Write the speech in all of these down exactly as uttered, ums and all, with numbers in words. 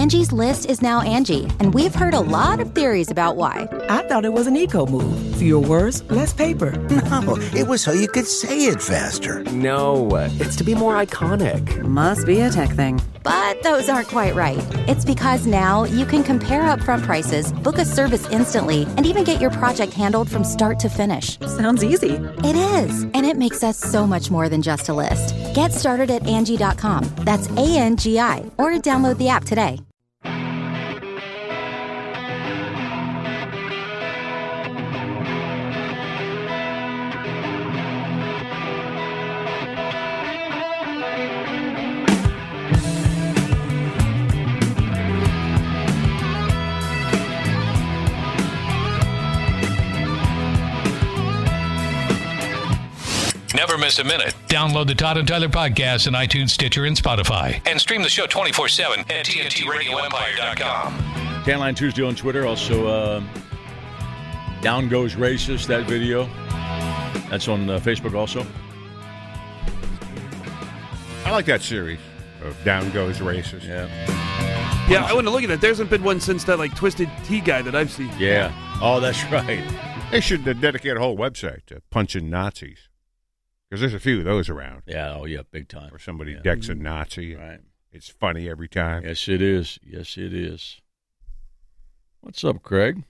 Angie's List is now Angie, and we've heard a lot of theories about why. I thought it was an eco move. Fewer words, less paper. No, it was so you could say it faster. No, it's to be more iconic. Must be a tech thing. But those aren't quite right. It's because now you can compare upfront prices, book a service instantly, and even get your project handled from start to finish. Sounds easy. It is, and it makes us so much more than just a list. Get started at Angie dot com. That's A N G I, or download the app today. Never miss a minute. Download the Todd and Tyler podcast on iTunes, Stitcher, and Spotify. And stream the show twenty-four seven at T N T radio empire dot com. Tanline Tuesday on Twitter. Also, uh, Down Goes Racist, that video. That's on uh, Facebook also. I like that series of Down Goes Racist. Yeah. Yeah, I want to look at that. There hasn't been one since that, like, Twisted Tea guy that I've seen. Yeah. Oh, that's right. They should uh, dedicate a whole website to punching Nazis. Because there's a few of those around. Yeah, oh, yeah, big time. Where somebody yeah. decks a Nazi. Right. It's funny every time. Yes, it is. Yes, it is. What's up, Craig?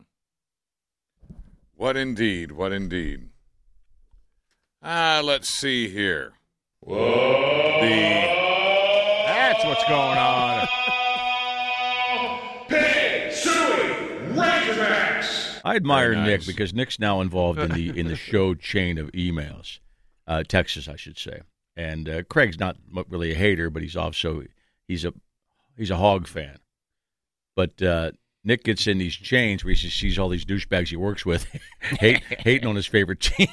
What indeed? What indeed? Ah, uh, let's see here. Whoa. The That's what's going on. Pig Suey Razorbacks. I admire nice. Nick because Nick's now involved in the in the show chain of emails. Uh, Texas, I should say. And uh, Craig's not really a hater, but he's also he's a he's a Hog fan. But uh, Nick gets in these chains where he sees all these douchebags he works with hate, hating on his favorite team.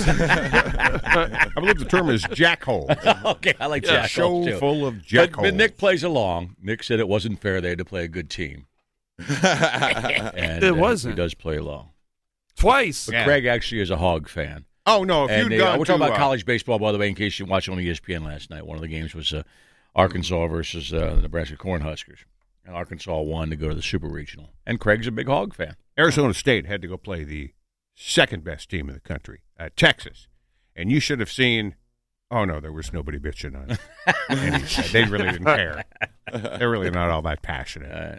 I believe the term is jackhole. Okay, I like yeah, jackhole show too. full of But, jackholes. but Nick plays along. Nick said it wasn't fair they had to play a good team. and, It uh, wasn't. He does play along. Twice. But Yeah. Craig actually is a Hog fan. Oh, no, if And you'd they, gone we're talking to, about uh, college baseball, by the way, in case you watched on E S P N last night. One of the games was uh, Arkansas versus uh, the Nebraska Cornhuskers. And Arkansas won to go to the Super Regional. And Craig's a big Hog fan. Arizona State had to go play the second-best team in the country, uh, Texas. And you should have seen, oh, no, there was nobody bitching on any side. They really didn't care. They're really not all that passionate. Uh,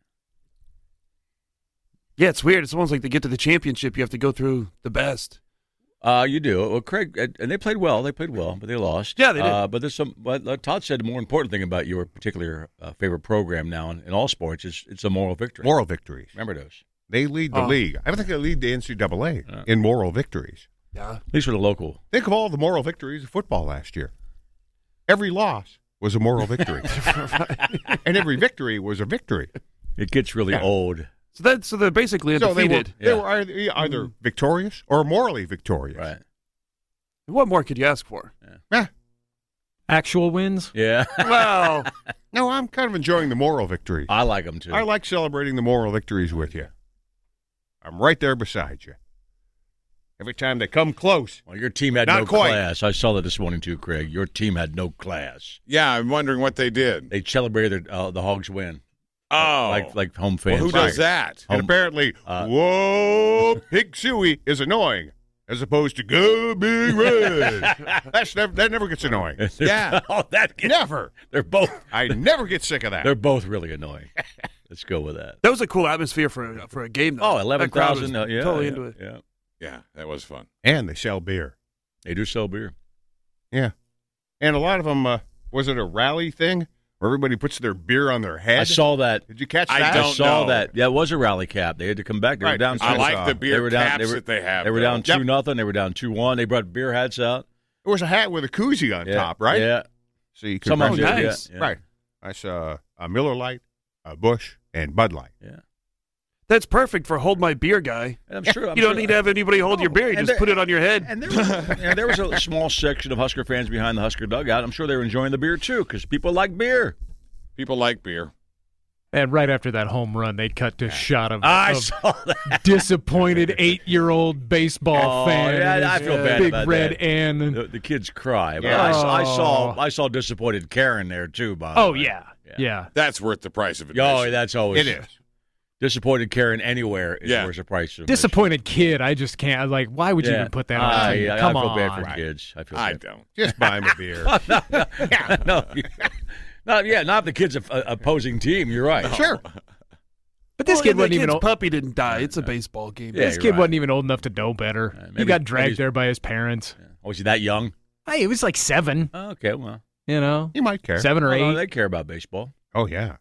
Yeah, it's weird. It's almost like to get to the championship, you have to go through the best. Uh, you do. Well, Craig, and they played well. They played well, but they lost. Yeah, they did. Uh, but there's some. But uh, Todd said the more important thing about your particular uh, favorite program now in, in all sports is it's a moral victory. Moral victories. Remember those. They lead the Oh. league. I think they lead the N C double A Yeah. in moral victories. Yeah. At least for the local. Think of all the moral victories of football last year. Every loss was a moral victory. And every victory was a victory. It gets really Yeah. old. So that so they're basically So they were, undefeated. they Yeah. were either, either victorious or morally victorious. Right. What more could you ask for? Yeah. Actual wins? Yeah. Well, No, I'm kind of enjoying the moral victories. I like them too. I like celebrating the moral victories with you. I'm right there beside you. Every time they come close. Well, your team had Not no quite. class. I saw that this morning too, Craig. Your team had no class. yeah, I'm wondering what they did. They celebrated uh, the Hogs win. Oh, Like like home well, fans. who does that? And Home- apparently, uh, whoa, Pig Suey is annoying, as opposed to Go Big Red. That's never, that never gets annoying. Yeah. oh, that gets, Never. They're both. I never get sick of that. They're both really annoying. Let's go with that. that was a cool atmosphere for a, for a game, though. Oh, That eleven crowd thousand. was Uh, yeah, totally yeah, into it. Yeah, Yeah, that was fun. And they sell beer. they do sell beer. Yeah. And a lot of them, uh, was it a rally thing where everybody puts their beer on their head? I saw that. Did you catch I that? don't I saw know. that. Yeah, it was a rally cap. They had to come back. They were Right. down. I two- I like saw. the They beer were down. caps They were, that they have. they were though. down two nothing. They were down two one. They brought beer hats out. It was a hat with a koozie on Yeah. top, right? Yeah. So you could Some of bring- them did, nice. yeah, yeah. Right. I saw a Miller Lite, a Busch, and Bud Light. Yeah. That's perfect for hold my beer guy. And I'm sure I'm you don't sure- need to have anybody hold No, your beer. You and just there- put it on your head. And there was, you know, there was a small section of Husker fans behind the Husker dugout. I'm sure they were enjoying the beer too, because people like beer. People like beer. And right after that home run, they cut to a shot of, I of saw that. disappointed eight-year-old baseball Oh, fan. yeah, and I his feel bad big about red that. N. The, the kids cry. But Yeah. I, saw- I saw Oh. I saw disappointed Karen there too. By the Oh way. yeah. yeah, That's worth the price of admission. Oh, that's always It is. disappointed Karen anywhere is Yeah. worth the price of admission. Disappointed kid. I just can't. Like, why would you Yeah. even put that on? I, TV? I, Come I feel on. bad for kids. I feel I bad. don't. Just buy him a beer. yeah, no, not yeah, not the kids of uh, opposing team. You're right. Sure. But this Well, kid and the wasn't even kid's old. puppy didn't die. It's a baseball game. Yeah, this you're kid right. wasn't even old enough to know better. Uh, he maybe- got maybe dragged he's- there by his parents. Oh, was he that young? Hey, he was like seven. Oh, okay, well, You know, You might care. seven or Oh, eight. no, they care about baseball. Oh, yeah.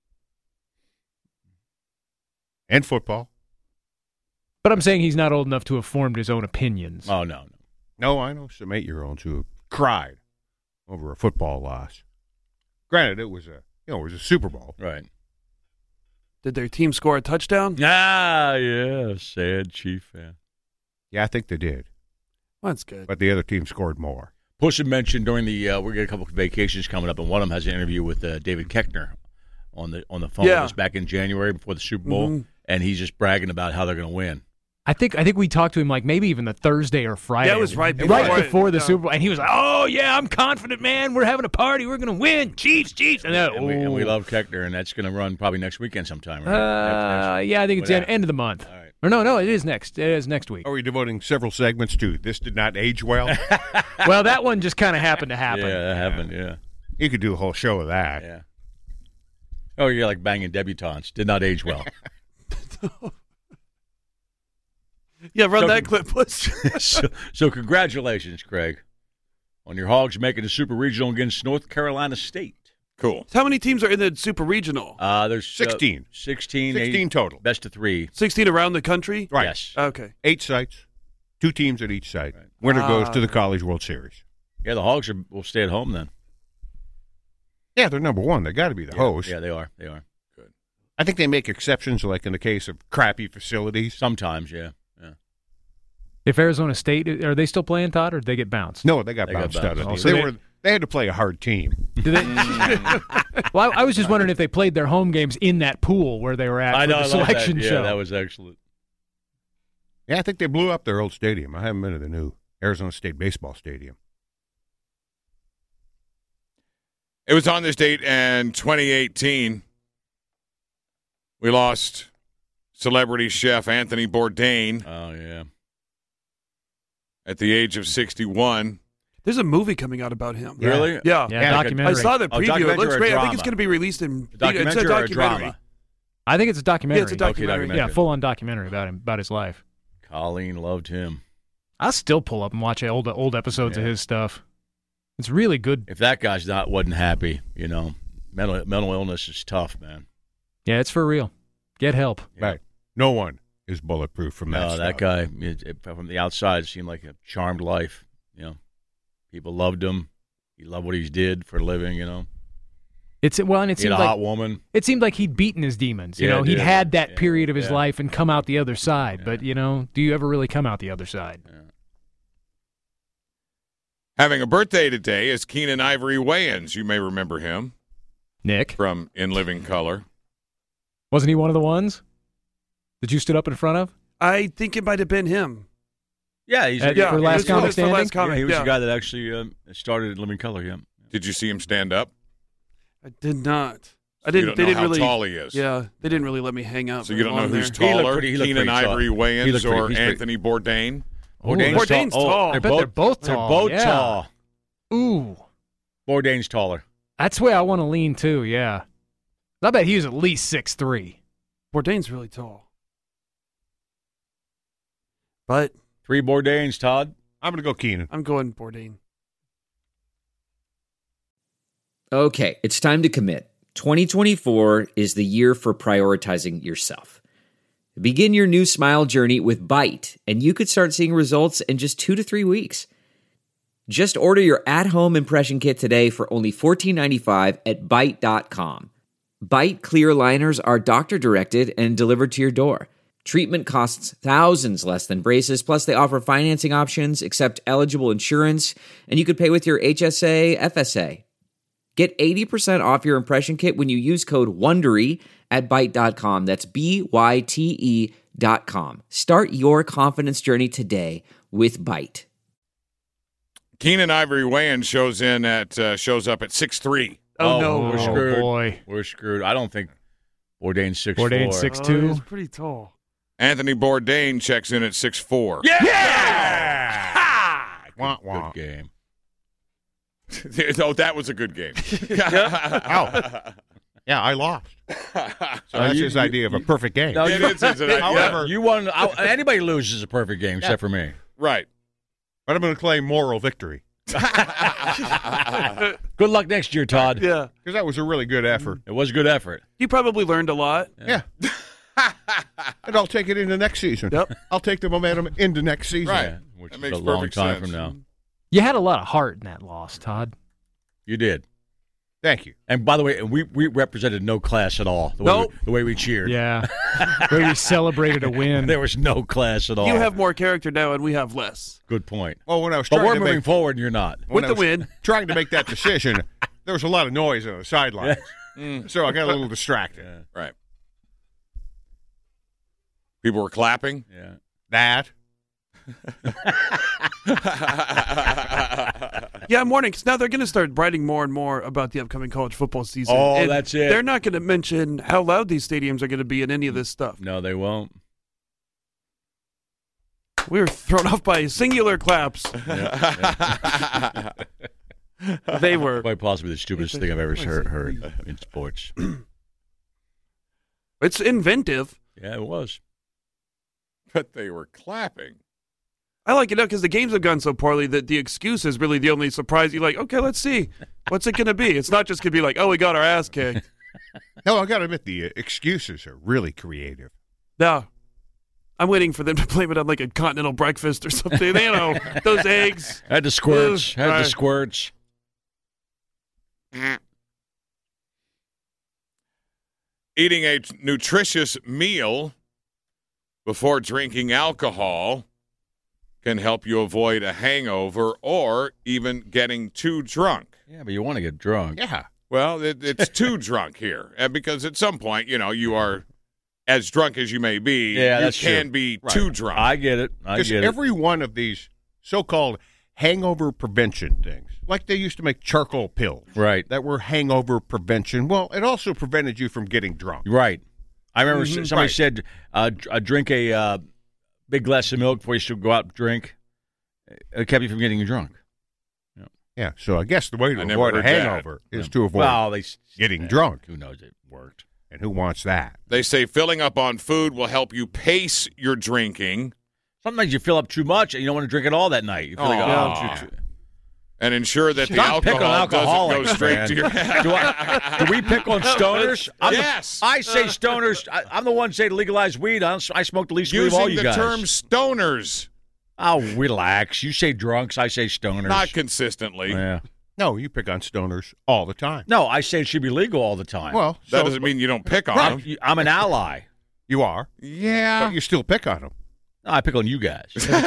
And football. But I'm saying he's not old enough to have formed his own opinions. Oh no, no. No, I know some eight-year-olds who have cried over a football loss. Granted, it was a you know it was a Super Bowl. Right. Did their team score a touchdown? Ah, yeah, sad Chief fan. Yeah, I think they did, Well, that's good. but the other team scored more. Puss had mentioned during the uh, we're getting a couple of vacations coming up, and one of them has an interview with uh, David Koechner on the on the phone Yeah. with us back in January before the Super Bowl, Mhm. and he's just bragging about how they're going to win. I think I think we talked to him like maybe even the Thursday or Friday. Yeah, it was right right before- before the yeah. Super Bowl, and he was like, "Oh yeah, I'm confident, man. We're having a party. We're gonna win. Chiefs, Chiefs." And, then, And we, and we oh. love Koechner, and that's going to run probably next weekend sometime. Right? After Uh, next- yeah, I think it's What end, happened? end of the month. All right. Or no, no, it is next. It is next week. Are we devoting several segments to this did not age well? Well, that one just kind of happened to happen. Yeah, that happened. Yeah, You could do a whole show of that. yeah. Oh, you're like banging debutantes. Did not age well. Yeah, run So- that clip, please. so, so congratulations, Craig, on your Hogs making the Super Regional against North Carolina State. Cool. How many teams are in the Super Regional? Uh, there's uh, Sixteen. sixteen, Sixteen eight, total. best of three. sixteen around the country? Right. Yes. Okay. Eight sites, two teams at each site. Right. Winner Ah. goes to the College World Series. Yeah, the Hogs are, will stay at home then. Yeah, they're number one. They got to be the Yeah, host. Yeah, they are. They are. I think they make exceptions, like in the case of crappy facilities. Sometimes, yeah. yeah. If Arizona State, are they still playing, Todd, or did they get bounced? No, they got They got bounced bounced. out of Oh, it. so They they- were they had to play a hard team. Do they? Well, I, I was just wondering if they played their home games in that pool where they were at I for know. I the love selection that. Yeah, show. that was excellent. Yeah, I think they blew up their old stadium. I haven't been to the new Arizona State baseball stadium. It was on this date in twenty eighteen. We lost celebrity chef Anthony Bourdain Oh, yeah. at the age of sixty-one. There's a movie coming out about him. Yeah. Really? Yeah. yeah, Yeah, documentary. I saw the Oh, preview. It documentary looks or great. I think drama? it's going to be released in A documentary, it's a or a documentary. drama? I think it's a documentary. Yeah, it's a documentary. Okay, Yeah, full on documentary about him, about his life. Colleen loved him. I'll still pull up and watch old old episodes of Yeah. his stuff. It's really good. If that guy's not wasn't happy, you know, mental mental illness is tough, man. Yeah, it's for real. Get help. Yeah. Right. No one is bulletproof from that No, stuff. that guy it, it, from the outside seemed like a charmed life. You know, people loved him. He loved what he did for a living. You know, It's well, and it he had seemed a like hot woman. it seemed like he'd beaten his demons. You Yeah, know, it he'd did. had that Yeah, period of his yeah. life and come out the other side. Yeah. But you know, do you ever really come out the other side? Yeah. Having a birthday today is Keenan Ivory Wayans. You may remember him Nick, from In Living Color. wasn't he one of the ones that you stood up in front of? I think it might have been him. Yeah, he's At- yeah, for he Last was- Comic he was for Standing? Last Comic, yeah, he was yeah. the guy that actually um, started in Living Color. Yeah. Did you see him stand up? I did not. I You didn't. don't they know didn't how really. tall he is. Yeah, they didn't really let me hang out. So you don't know very who's long there. He looked taller, pretty- he looked Keenan pretty tall. Ivory He Wayans looked or pretty- he's pretty- Anthony Bourdain? Bourdain's, Bourdain's tall. they're I bet both, they're both They're tall, both yeah. tall. Ooh, Bourdain's taller. that's where I want to lean too. Yeah, I bet he was at least six three. Bourdain's really tall. But Three Bourdains, Todd. I'm going to go Keenan. I'm going Bourdain. Okay, it's time to commit. twenty twenty-four is the year for prioritizing yourself. Begin your new smile journey with Byte, and you could start seeing results in just two to three weeks. Just order your at-home impression kit today for only fourteen ninety-five at byte dot com. Byte clear liners are doctor-directed and delivered to your door. Treatment costs thousands less than braces, plus they offer financing options, accept eligible insurance, and you could pay with your H S A, F S A. Get eighty percent off your impression kit when you use code WONDERY at byte dot com. That's B Y T E dot com. Start your confidence journey today with Byte. Keenan Ivory Wayans shows in at uh, shows up at six three. Oh, Oh, no. we're Oh, screwed. boy. We're screwed. I don't think Bourdain's six four. Bourdain's six Oh, two. he's pretty tall. Anthony Bourdain checks in at six four. Yeah! Yeah! Wah, wah. Good game. Oh, that was a good game. Oh. Yeah, I lost. So that's you- his you- idea of a perfect game. No, It you, is, it's an idea. however, you won. I, anybody loses a perfect game except for me. Right. But I'm going to claim moral victory Good luck next year, Todd. Yeah. because that was a really good effort. It was a good effort. You probably learned a lot. Yeah. And I'll take it into next season. Yep. I'll take the momentum into next season. Right. Yeah, which That is makes a long perfect time sense. from now. You had a lot of heart in that loss, Todd. You did. Thank you. And by the way, we, we represented no class at all. The way, Nope. we, the way we cheered. Yeah. Where we celebrated a win. There was no class at all. You have more character now, and we have less. Good point. Well, when I was But trying we're to moving make, forward, and you're not. when With I the was win. trying to make that decision, there was a lot of noise on the sidelines. So I got a little distracted. Right. People were clapping. Yeah. That. Yeah, I'm warning, because now they're going to start writing more and more about the upcoming college football season. Oh, And that's it. They're not going to mention how loud these stadiums are going to be in any of this stuff. No, they won't. We were thrown off by singular claps. They were. Quite possibly the stupidest thing I've ever heard, heard in sports. It's inventive. Yeah, it was. But they were clapping. I like it now because the games have gone so poorly that the excuse is really the only surprise. You're like, okay, let's see. What's it going to be? It's not just going to be like, oh, we got our ass kicked. No, I got to admit, the uh, excuses are really creative. No. I'm waiting for them to blame it on like a continental breakfast or something. You know, those eggs. Had the squirts. Ugh, Had right. the squirts. Eating a t- nutritious meal before drinking alcohol can help you avoid a hangover or even getting too drunk. Yeah, but you want to get drunk. Yeah. Well, it, it's too drunk here, and because at some point, you know, you are as drunk as you may be. Yeah, you that's can true. be Right. too drunk. I get it. I Because get every one of these so-called hangover prevention things, like they used to make charcoal pills it. Right. that were hangover prevention. Well, it also prevented you from getting drunk. Right. I remember Mhm. s somebody Right. said, uh, dr- uh, drink a uh, big glass of milk before you should go out and drink. It kept you from getting drunk. Yeah, so I guess the way to I never avoid a heard that. hangover is to avoid Well, they s- getting yeah, drunk. Who knows? It worked. And who wants that? They say filling up on food will help you pace your drinking Sometimes you fill up too much and you don't want to drink it all that night. You feel like, Aw. oh, too, too. and ensure that the Stop picking on alcohol doesn't go alcoholics, straight man. to your head. do, I, do we pick on stoners? I'm the- Yes. I say stoners. I, I'm the one saying to legalize weed. I, don't, I smoke the least weed of Using all you the guys. term stoners, Oh, relax. You say drunks. I say stoners. not consistently. Yeah. No, you pick on stoners all the time. No, I say it should be legal all the time. Well, That so doesn't mean you don't pick on I'm, them. I'm an ally. you are, Yeah. but you still pick on them. No, I pick on you guys.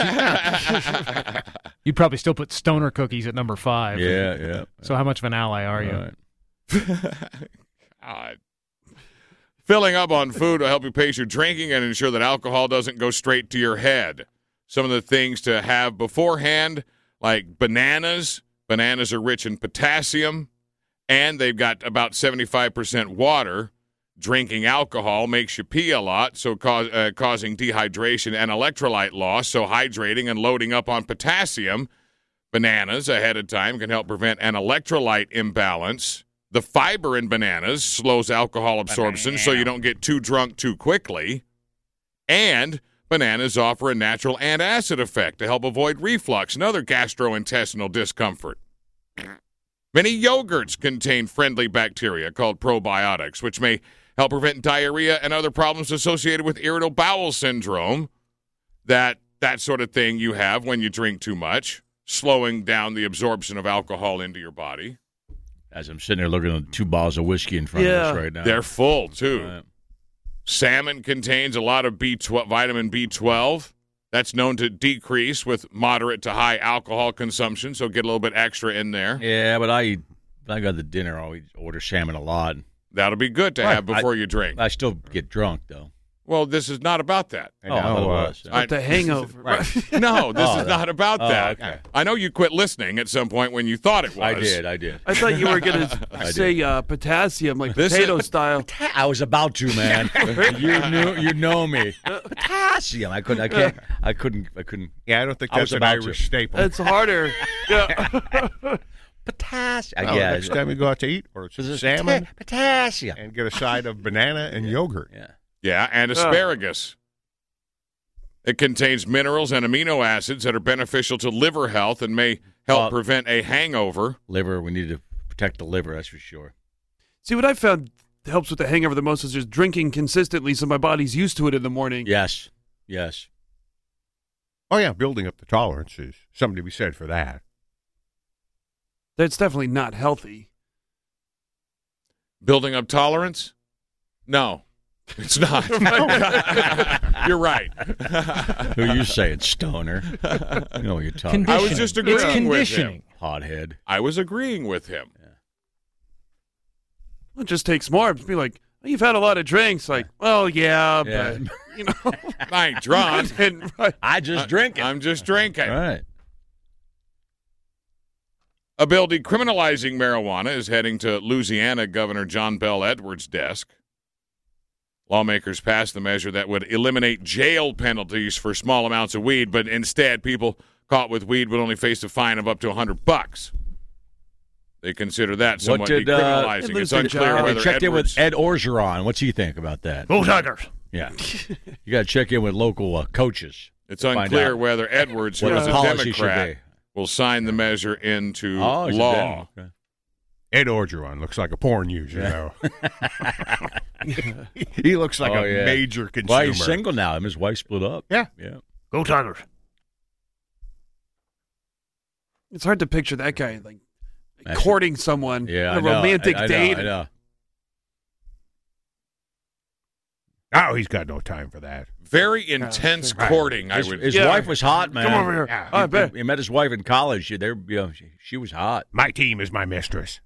You'd probably still put stoner cookies at number five. yeah, yeah. So how much of an ally are you? All right. God. Filling up on food will help you pace your drinking and ensure that alcohol doesn't go straight to your head. Some of the things to have beforehand, like bananas. Bananas are rich in potassium, and they've got about seventy-five percent water. Drinking alcohol makes you pee a lot, so cause, uh, causing dehydration and electrolyte loss. So hydrating and loading up on potassium, bananas ahead of time can help prevent an electrolyte imbalance. The fiber in bananas slows alcohol absorption so you don't get too drunk too quickly. And bananas offer a natural antacid effect to help avoid reflux and other gastrointestinal discomfort. Many yogurts contain friendly bacteria called probiotics, which may help prevent diarrhea and other problems associated with irritable bowel syndrome. That that sort of thing you have when you drink too much, slowing down the absorption of alcohol into your body. As I'm sitting there looking at two bottles of whiskey in front Yeah. of us right now. They're full, too. Right. Salmon contains a lot of B twelve, vitamin B twelve. That's known to decrease with moderate to high alcohol consumption, so get a little bit extra in there. Yeah, but I eat I go to dinner, I always order salmon a lot. That'll be good to Right. have before I- you drink. I still get drunk though. Well, this is not about that. I know, I thought it was. It's about the hangover. Right. No, this Oh, is that- not about oh, that. okay. I know you quit listening at some point when you thought it was. I did, I did. I thought you were going I to say uh, potassium, like This potato is- style. I was about to, man. you knew, you know me. Potassium. I couldn't. I can't. I couldn't. I couldn't. Yeah, I don't think I that's was an about Irish to. staple. It's harder. Yeah. Potassium. Well, yeah. next time we go out to eat, or This is salmon, pota- potassium. and get a side of banana and yogurt. Yeah. Yeah, and asparagus. It contains minerals and amino acids that are beneficial to liver health and may help Well- prevent a hangover. Liver. We need to protect the liver. That's for sure. See, what I found helps with the hangover the most is just drinking consistently so my body's used to it in the morning. Yes. Yes. Oh yeah, building up the tolerance is something to be said for that. That's definitely not healthy. Building up tolerance? No, it's not. You're right. Who you saying, stoner? You know what you're talking I about. was just It's agreeing with him. conditioning. Hothead. I was agreeing with him. It just takes more. Just be like, oh, you've had a lot of drinks. Like, well, yeah, Yeah. but, you know. I ain't drunk. And, right. I just drink it. I'm just drinking. Right. A bill decriminalizing marijuana is heading to Louisiana Governor John Bell Edwards' desk. Lawmakers passed the measure that would eliminate jail penalties for small amounts of weed, but instead, people caught with weed would only face a fine of up to one hundred bucks. They consider that somewhat did, uh, decriminalizing. They It's lose their unclear job. They whether checked Edwards... in with Ed Orgeron. What's he think about that? Go Tigers. Yeah. You got to check in with local uh, coaches. It's to find unclear out whether Edwards, who what is the a policy should Democrat, will sign the measure into Oh, he's a law. Dem- okay. Ed Orgeron looks like a porn user, though. He looks like Oh, a yeah. major consumer. Well, he's single now. Him and his wife split up. Yeah. Yeah. Go Tigers. It's hard to picture that guy, like, Actually- courting someone. Yeah. on I a know. romantic I, I date. Know, I know. Oh, he's got no time for that. Very intense Right. courting, I His, would. his Yeah. wife was hot, man. Come over here. Yeah. Oh, I He, bet. he met his wife in college. She, they're, you know, she, she was hot. My team is my mistress.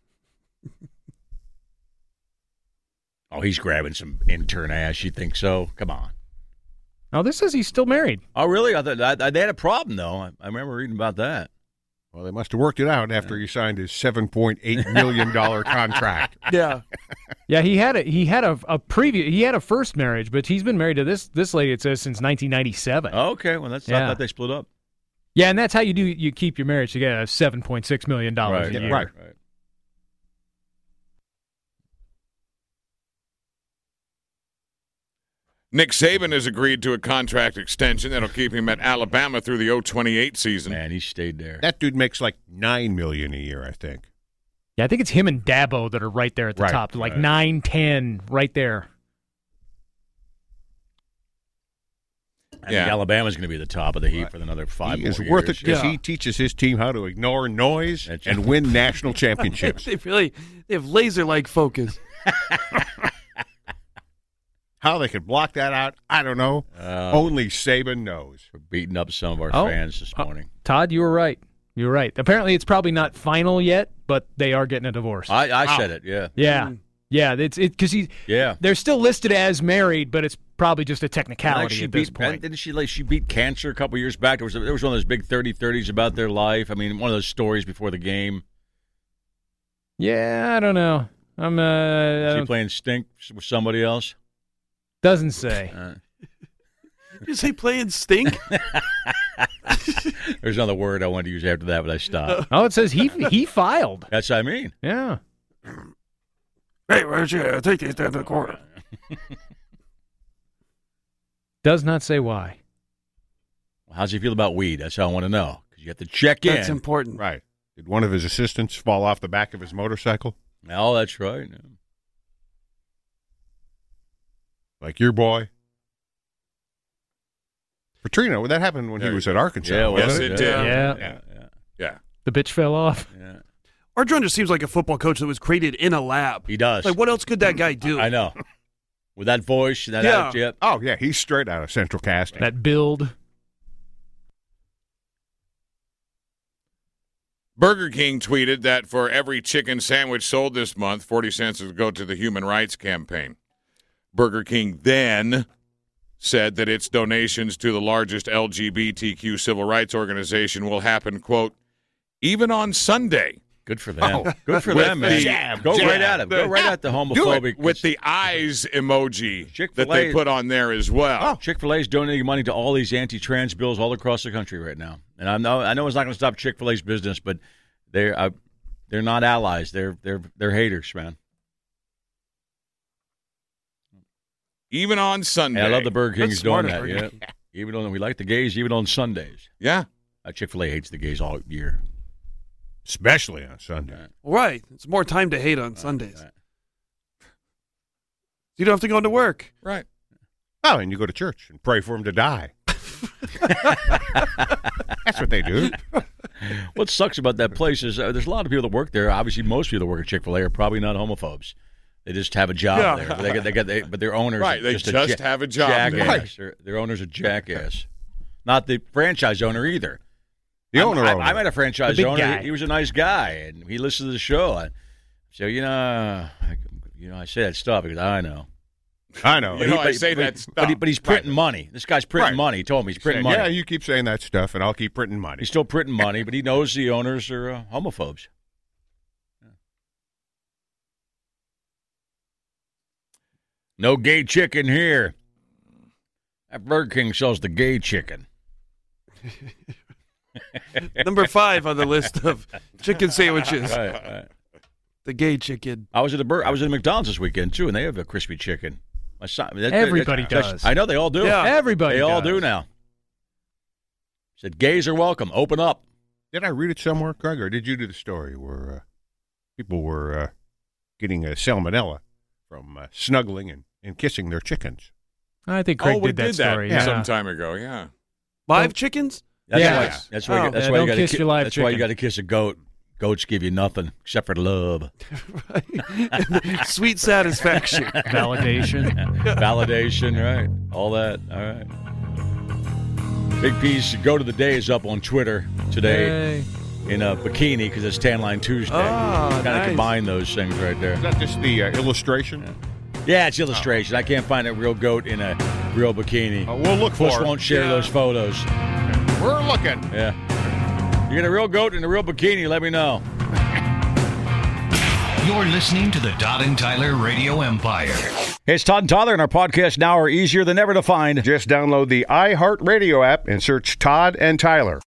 Oh, he's grabbing some intern ass. You think so? Come on. Oh, this says he's still married. Oh, really? I thought I, I, they had a problem though. I, I remember reading about that. Well, they must have worked it out after he signed his seven point eight million dollars contract. Yeah. Yeah, he had a he had a, a previous he had a first marriage, but he's been married to this this lady. It says since nineteen ninety-seven. Oh, okay, well that's I Yeah. thought they split up. Yeah, and that's how you do you keep your marriage together. Seven point six million dollars Right, a year. right. right. Nick Saban has agreed to a contract extension that'll keep him at Alabama through the oh twenty-eight season. Man, he stayed there. That dude makes like nine million dollars a year, I think. Yeah, I think it's him and Dabo that are right there at the Right, top, like right. nine, ten, right there. I Yeah. think Alabama's going to be the top of the heap Right. for another five He more is years. worth it because Yeah. he teaches his team how to ignore noise That's and right. win national championships. they really they have laser-like focus. How they could block that out, I don't know. Uh, Only Saban knows. We're beating up some of our Oh. fans this Oh. morning. Todd, you were right. You were right. Apparently, it's probably not final yet, but they are getting a divorce. I, I said it. Yeah. yeah, Mm. yeah. It's it because he Yeah. they're still listed as married, but it's probably just a Like technicality she at this beat, point. didn't she? Like she beat cancer a couple years back. There was there was one of those big thirty thirties about their life. I mean, one of those stories before the game. Yeah, I don't know. I'm uh, She uh playing stink with somebody else. doesn't say. Uh, Did you say playing stink? there's another word I wanted to use after that, but I stopped. Oh, it says he he filed. That's what I mean. Yeah. Hey, why don't you uh, take these down to the court? Does not say why. How's he feel about weed? That's how I want to know. Because you have to check in. That's important. Right. Did one of his assistants fall off the back of his motorcycle? Oh, that's right. Like your boy? Petrino, well, that happened when he was at Arkansas. Yeah, wasn't Yes, it? it did. Yeah. Yeah. Yeah. Yeah. The bitch fell off. yeah. Arjun just seems like a football coach that was created in a lab. He does. Like, what else could that guy do? I know. With that voice, that Yeah. attitude. Yep. Oh, yeah, he's straight out of Central Casting. That build. Burger King tweeted that for every chicken sandwich sold this month, forty cents would go to the Human Rights Campaign. Burger King then said that its donations to the largest L G B T Q civil rights organization will happen, quote, even on Sunday. Good for them. Oh. Good for With them, man. the- Jab, Go jab. right at him. Go right at the homophobic. With the eyes emoji Chick-fil-A that they put on there as well. Oh, Chick-fil-A is donating money to all these anti-trans bills all across the country right now. And I know I know it's not going to stop Chick-fil-A's business, but they're uh, they're not allies. They're they're they're haters, man. Even on Sunday. Hey, I love the Burger King's That's doing smart that. of Burger Yeah, King. even on we like the gays, even on Sundays. Yeah. Uh, Chick-fil-A hates the gays all year. Especially on Sunday. Right. It's more time to hate on Sundays. Right. You don't have to go into work. Right. Oh, and you go to church and pray for him to die. That's what they do. What sucks about that place is uh, there's a lot of people that work there. Obviously, most people that work at Chick-fil-A are probably not homophobes. They just have a job Yeah. there. They get, they get, they, but their owners, Right, are they just, a just ja- have a job there. Jackass. Right. Their, their owner's a jackass. Not the franchise owner either. The I'm- owner, I, owner. I met a franchise The big owner. guy. He, he was a nice guy, and he listened to the show. I, so you know, I, you know, I say that stuff because I know. I know. You know, But I he- say but he- that stuff. but, he, but he's printing Right. money. This guy's printing Right. money. He told me he's printing Saying, money. yeah, you keep saying that stuff, and I'll keep printing money. He's still printing money, but he knows the owners are uh, homophobes. No gay chicken here. That Burger King sells the gay chicken. Number five on the list of chicken sandwiches. Right, right. The gay chicken. I was at a Bur- I was at a McDonald's this weekend too, and they have a crispy chicken. My son, that- that- Everybody that's- does. I know they all do. Yeah. Everybody they all does. do now. Said gays are welcome. Open up. Did I read it somewhere, Craig, or did you do the story where uh, people were uh, getting uh, salmonella from uh, snuggling and, and kissing their chickens? I think Craig oh, we did that did story. that Yeah. some time ago, yeah. Live chickens? That's Yeah. why. That's why. Oh. you, that's Yeah, why you don't got to kiss ki- your live That's why you chicken. got to kiss a goat. Goats give you nothing except for love, Sweet satisfaction. Validation. validation, right? All that. All right. Big piece. Go to the day is up on Twitter today. Hey. In a bikini because it's Tan Line Tuesday. Oh, kind of nice. combine those things right there. Is that just the uh, illustration? Yeah, it's illustration. I can't find a real goat in a real bikini. Uh, we'll look for Push it. won't share Yeah. those photos. We're looking. Yeah. You get a real goat in a real bikini, let me know. You're listening to the Todd and Tyler Radio Empire. Hey, it's Todd and Tyler, and our podcasts now are easier than ever to find. Just download the iHeartRadio app and search Todd and Tyler.